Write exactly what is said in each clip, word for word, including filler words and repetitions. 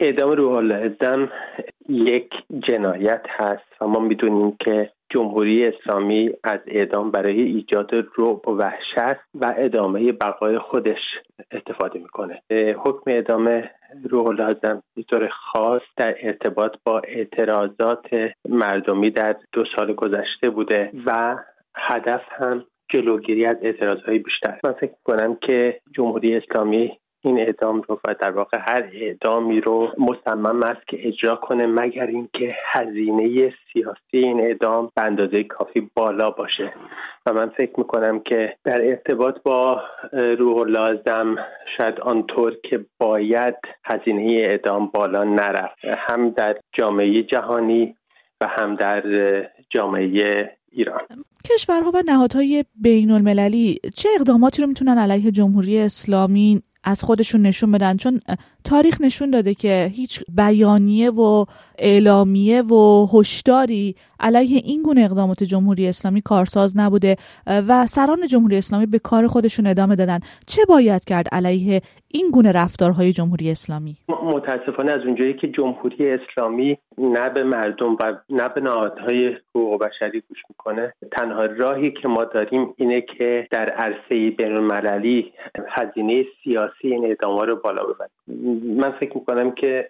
اعدام روح الله زم یک جنایت هست و ما میدونیم که جمهوری اسلامی از اعدام برای ایجاد رعب و وحشت و ادامه بقای خودش استفاده میکنه. حکم اعدام روح الله زم به طور خاص در ارتباط با اعتراضات مردمی در دو سال گذشته بوده و هدف هم جلوگیری از اعتراضهای بیشتر. من فکر میکنم که جمهوری اسلامی این اعدام رو و در واقع هر اعدامی رو مصمم است که اجرا کنه مگر اینکه هزینه سیاسی این اعدام به اندازه کافی بالا باشه و من فکر میکنم که در ارتباط با روح الله زم شاید آنطور که باید هزینه اعدام بالا نرفت، هم در جامعه جهانی و هم در جامعه ایران. کشورها و نهادهای بین المللی چه اقداماتی رو میتونن علیه جمهوری اسلامی از خودشون نشون بدن؟ چون تاریخ نشون داده که هیچ بیانیه و اعلامیه و هشداری علیه این گونه اقدامات جمهوری اسلامی کارساز نبوده و سران جمهوری اسلامی به کار خودشون ادامه دادن. چه باید کرد علیه این گونه رفتارهای جمهوری اسلامی؟ متاسفانه از اونجایی که جمهوری اسلامی نه به مردم و نه به نهادهای حقوق بشری گوش میکنه، تنها راهی که ما داریم اینه که در عرصه بین‌المللی هزینه سیاسی این اعدام‌ها رو بالا ببریم. من فکر میکنم که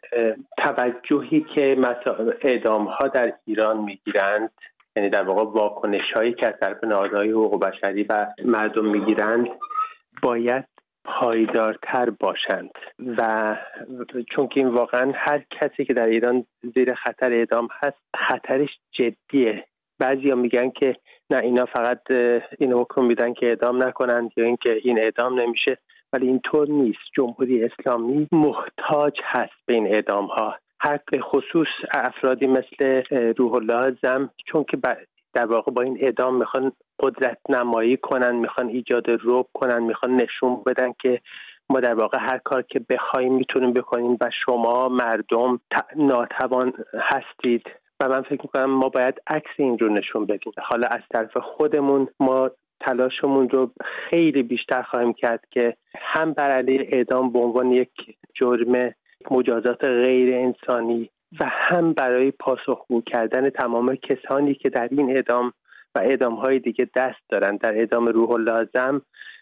توجهی که اعدام‌ها در ایران میگیرند، یعنی در واقع واکنش‌هایی که از طرف نهادهای حقوق بشری و مردم میگیرند، باید پایدارتر باشند و چون که این واقعا هر کسی که در ایران زیر خطر اعدام هست خطرش جدیه. بعضیا میگن که نه اینا فقط این حکم میدن که اعدام نکنند یا اینکه این اعدام نمیشه، ولی اینطور نیست. جمهوری اسلامی محتاج هست به این اعدام ها، حق خصوص افرادی مثل روح الله زم، چون که در واقع با این اعدام میخوان قدرت نمایی کنن، میخوان ایجاد رعب کنن، میخوان نشون بدن که ما در واقع هر کار که بخوایم میتونیم بکنیم و شما مردم ناتوان هستید. و من فکر میکنم ما باید عکس این رو نشون بدیم. حالا از طرف خودمون ما تلاشمون رو خیلی بیشتر خواهیم کرد که هم بر علیه اعدام به عنوان یک جرم مجازات غیر انسانی و هم برای پاسخگو کردن تمام کسانی که در این اعدام و اعدام‌های دیگه دست دارن. در اعدام روح الله زم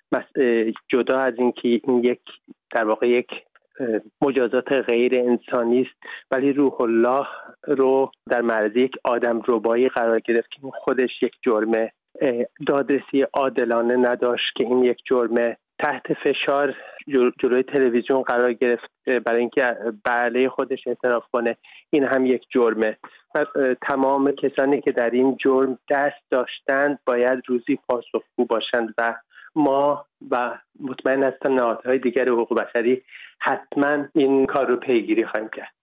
جدا از اینکه این یک در واقع یک مجازات غیر انسانی است، ولی روح الله رو در معرض یک آدم ربایی قرار گرفت که خودش یک جرم دادرسی عادلانه نداشت، که این یک جرم تحت فشار جلوی تلویزیون قرار گرفت برای اینکه بله خودش اعتراف کنه، این هم یک جرمه. و تمام کسانی که در این جرم دست داشتند باید روزی پاسخگو باشند و ما و مطمئن هستم نهادهای دیگر حقوق بشری حتما این کار رو پیگیری خواهیم کرد.